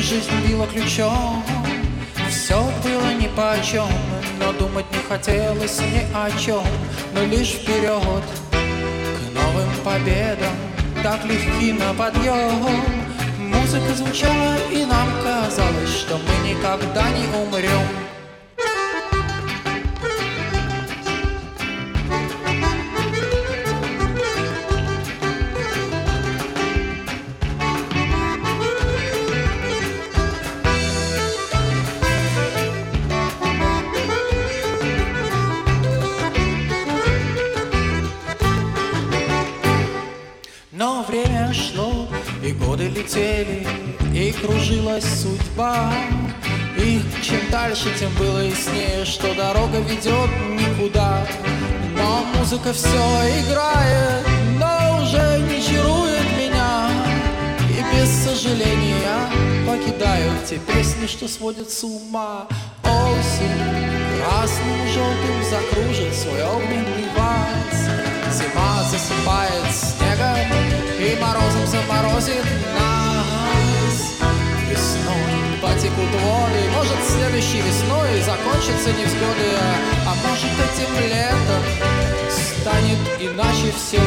жизнь била ключом. Все было нипочем, но думать не хотелось ни о чем, но лишь вперед к новым победам, так легки на подъем. Музыка звучала, и нам казалось, что мы никогда не умрем. Но время шло, и годы летели, и кружилась судьба. И чем дальше, тем было яснее, что дорога ведет никуда. Но музыка все играет, но уже не чарует меня. И без сожаления я покидаю те песни, что сводят с ума. Осень красным и желтым закружит свой огненный вальс. Зима засыпает снегом и морозом заморозит нас. Весной потекут воды, может, следующей весной закончатся невзгоды, а может, этим летом станет иначе все.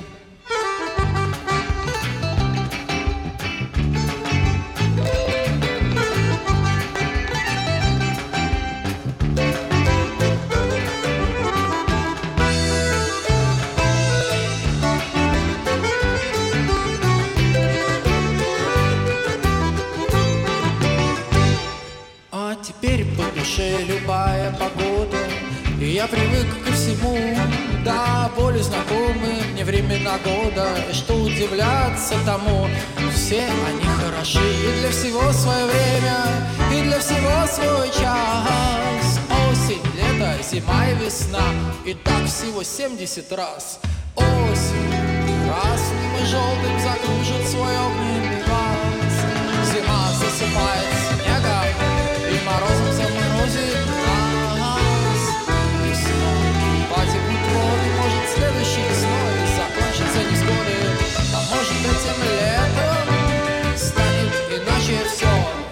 Теперь по душе любая погода, и я привык ко всему, да, более знакомы мне времена года. И что удивляться тому, все они хороши, и для всего свое время, и для всего свой час. Осень, лето, зима и весна, и так всего 70 раз. Осень красным и желтым закружит свой огненный вальс. Зима засыпает снегом и морозом заморозит нас. Весной потекут воды, может, следующей весной закончатся невзгоды, а может, этим летом станет иначе все.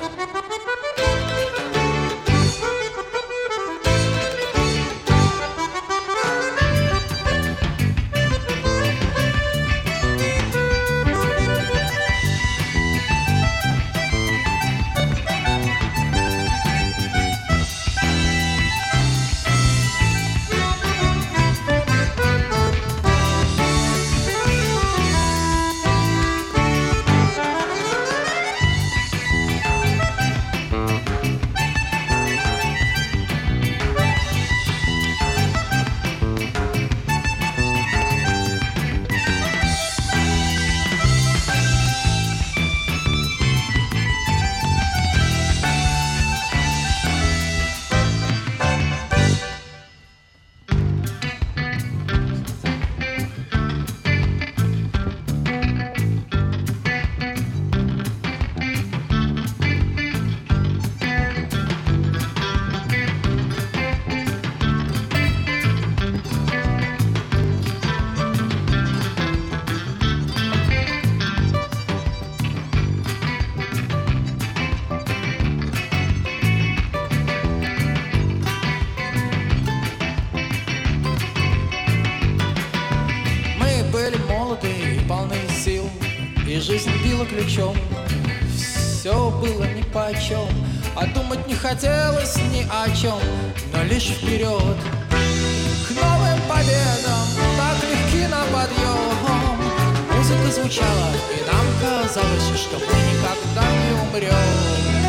И жизнь била ключом, все было нипочем, а думать не хотелось ни о чем, но лишь вперед к новым победам, так легки на подъем. Музыка звучала, и нам казалось, что мы никогда не умрем.